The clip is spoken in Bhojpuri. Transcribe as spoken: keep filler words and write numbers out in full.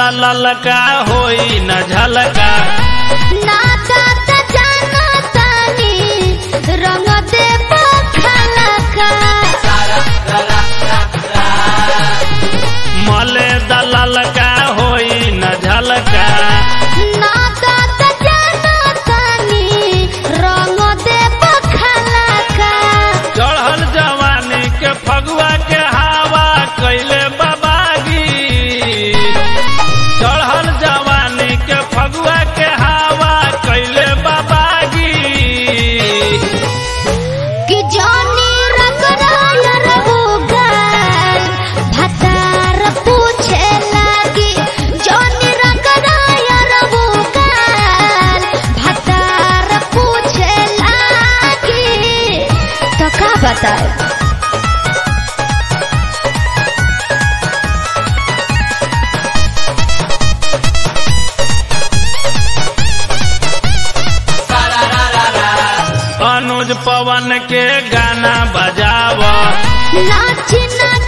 दललका होई न झलका नाता त जाना तानी रंग दे पखलका मले दललका होई न झलका नाता त जाना तानी रंग दे पखलका चढ़ल जवानी के फगुआ के हवा कैले बाबागी चढ़ल जवानी के फगुआ के हवा कैले बाबागी कि जानी रगड़ाय रहुगल भतार पूछे लागी जानी रगड़ाय रहुगल भतार पूछे लागी तो का बताए अनुज पवन के गाना बजावा नाची ना